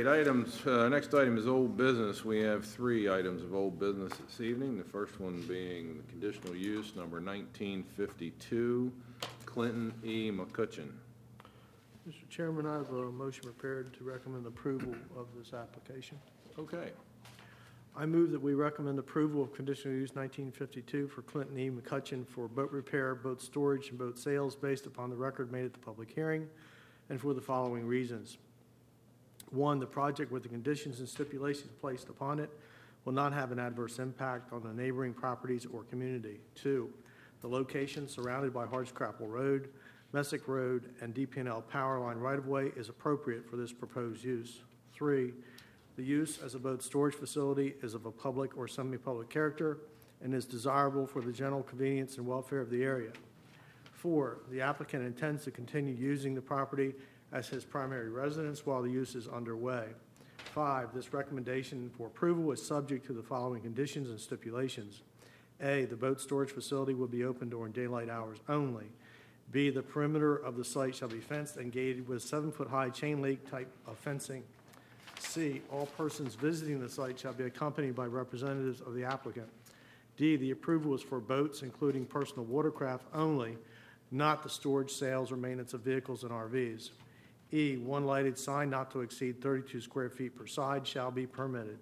right, next item is old business. We have 3 items of old business this evening. The first one being the conditional use number 1952, Clinton E. McCutcheon. Mr. Chairman, I have a motion prepared to recommend approval of this application. Okay. I move that we recommend approval of conditional use 1952 for Clinton E. McCutcheon for boat repair, boat storage, and boat sales based upon the record made at the public hearing, and for the following reasons. 1, the project with the conditions and stipulations placed upon it will not have an adverse impact on the neighboring properties or community. 2, the location surrounded by Hardscrapple Road, Messick Road, and DP&L power line right-of-way is appropriate for this proposed use. 3, the use as a boat storage facility is of a public or semi-public character and is desirable for the general convenience and welfare of the area. 4, the applicant intends to continue using the property as his primary residence while the use is underway. 5, this recommendation for approval is subject to the following conditions and stipulations. A, the boat storage facility will be open during daylight hours only. B, the perimeter of the site shall be fenced and gated with 7-foot-high chain link type of fencing. C, all persons visiting the site shall be accompanied by representatives of the applicant. D, the approval is for boats, including personal watercraft only, not the storage, sales, or maintenance of vehicles and RVs. E, 1 lighted sign not to exceed 32 square feet per side shall be permitted.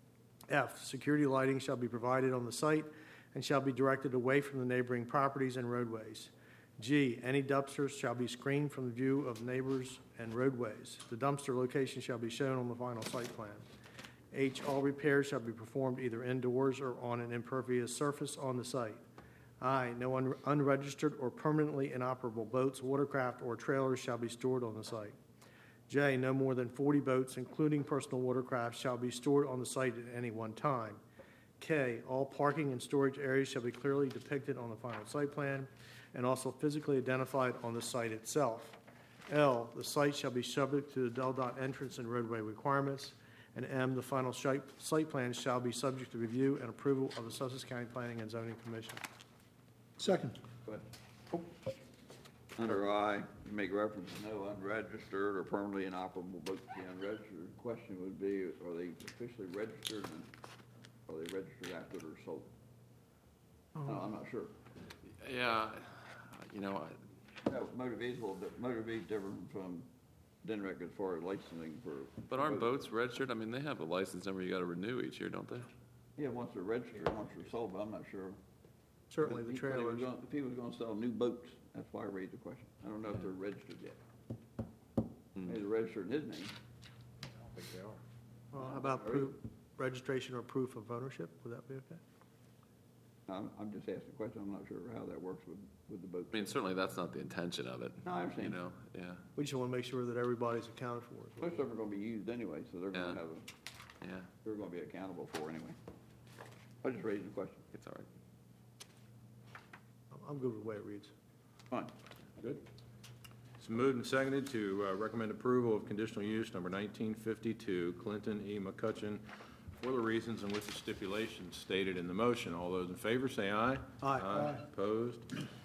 F, security lighting shall be provided on the site and shall be directed away from the neighboring properties and roadways. G, any dumpsters shall be screened from the view of neighbors and roadways. The dumpster location shall be shown on the final site plan. H, all repairs shall be performed either indoors or on an impervious surface on the site. I, no unregistered or permanently inoperable boats, watercraft, or trailers shall be stored on the site. J, no more than 40 boats, including personal watercraft, shall be stored on the site at any one time. K, all parking and storage areas shall be clearly depicted on the final site plan and also physically identified on the site itself. L, the site shall be subject to the DelDOT entrance and roadway requirements. And M, the final site plan shall be subject to review and approval of the Sussex County Planning and Zoning Commission. Second. Go ahead. Under I, you make reference to no unregistered or permanently inoperable boats to be unregistered. The question would be, are they officially registered and are they registered after they're sold? No, I'm not sure. Yeah, you know, No, motor vehicle different from DNREC as far as licensing for. but aren't boats registered? I mean, they have a license number you got to renew each year, don't they? Yeah, once they're registered, once they're sold, but I'm not sure. Certainly the If trailers. he was going to sell new boats, that's why I raised the question. I don't know if they're registered yet. Maybe they're registered in his name. How about registration or proof of ownership? Would that be okay? I'm just asking a question. I'm not sure how that works with the boat. I mean, certainly that's not the intention of it. No, I understand. You know, yeah. We just want to make sure that everybody's accounted for. Most of them are going to be used anyway, so they're going to have Yeah, they're going to be accountable for anyway. I just raised the question. it's all right. I'm good with the way it reads. Fine. Good. It's moved and seconded to recommend approval of conditional use number 1952, Clinton E. McCutcheon, for the reasons and with the stipulations stated in the motion. All those in favor say aye. Aye. Aye. Opposed?